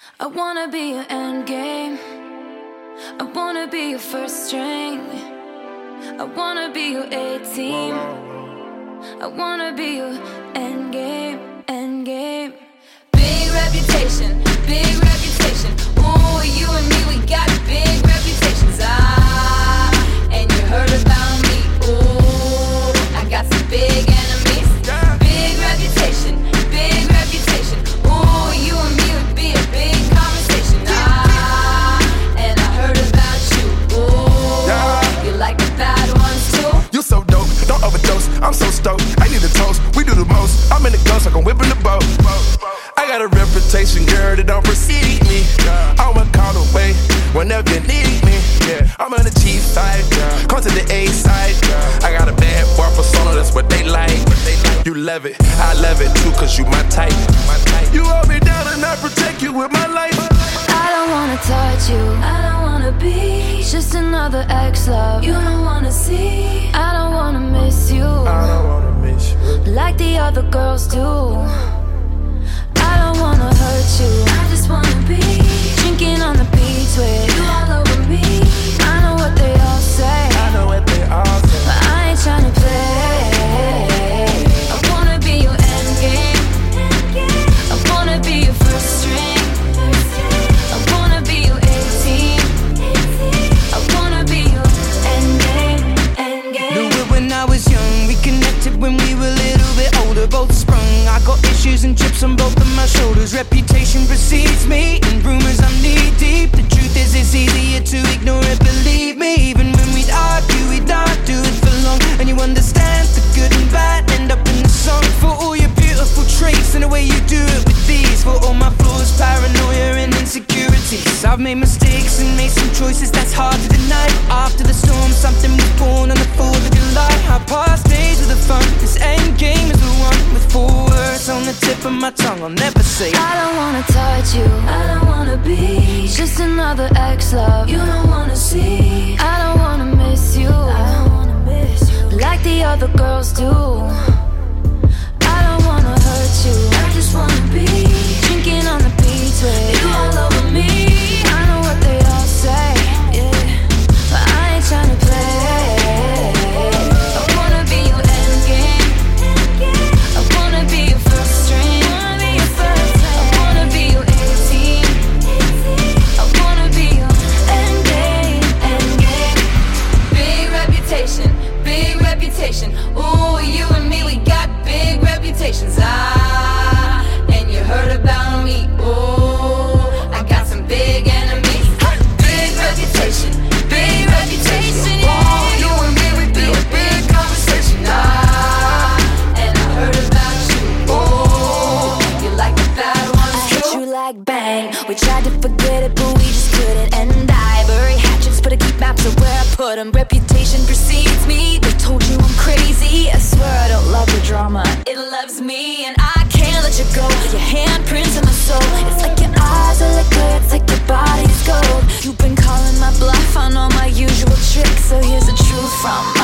I wanna be your endgame. I wanna be your first string. I wanna be your A-team. I wanna be your endgame, endgame. Big reputation, big reputation. Ooh, you and me, we got big reputations. And you heard about me. Ooh, I got some big enemies. Big reputation, big reputation. Ooh, you and me would be a big conversation. And I heard about you. Ooh, you like the bad ones too? You so dope, don't overdose. I'm so stoked, I need a toast. We do the most. I'm in the ghost like I'm whipping the boat. I got a reputation, girl, that don't precede me. I'm a call away whenever you need me. I'm on the cheap side, come to the A side. I got a bad boy persona, that's what they like. You love it, I love it too, cause you my type. You hold me down and I protect you with my life. I don't wanna touch you, I don't wanna be just another ex-love you don't wanna see. I don't wanna miss you, I don't wanna miss you like the other girls do. I don't wanna hurt you, I just wanna be drinking on the beach with you all over me. I know what they all say, I know what they all say, but I ain't tryna play. I wanna be your endgame. I wanna be your first string. I wanna be your A-team. I wanna be your endgame, endgame. Knew it when I was young, we connected when we were a little bit older. Both sprung, I got issues and chips on both of my shoulders. Reputation precedes me, and rumors I'm knee deep. The truth is it's easier to ignore it, believe me. Even when we'd argue, we'd not do it for long. And you understand the good and bad end up in the song. For all your beautiful traits and the way you do it with these. For all my flaws, paranoia and insecurities. I've made mistakes and made some choices that's hard to deny. After the storm, something was born on the 4th of July. Our past days were the fun, this end game is the one. With 4 words on the tip of my tongue, I'll never say. I don't wanna touch you, I don't wanna be just another ex-love you don't wanna see. I don't wanna miss you, I don't wanna miss you like the other girls do. I don't wanna hurt you, I just wanna be drinking on the beach with you all over me. I know what they all say, yeah, but I ain't tryna play. I wanna be your endgame. I wanna be your first string. I wanna be your A-team. I wanna be your endgame, endgame. Big reputation, big reputation. Ooh, you and me, we got big reputations. And you heard about me. Ooh, I got some big enemies. Big reputation, big reputation. Ooh, you and me, we be a big conversation. And I heard about you. Ooh, you like the bad ones too? I hit you like bang. We tried to forget it, but we just couldn't. And I bury hatchets, but I keep maps of where I put them. Reputation precedes me. They told you I'm crazy. I swear I don't love the drama, it loves me. And I can't let you go. Your handprints in my soul. It's like your eyes are liquid, it's like your body's gold. You've been calling my bluff on all my usual tricks, so here's the truth from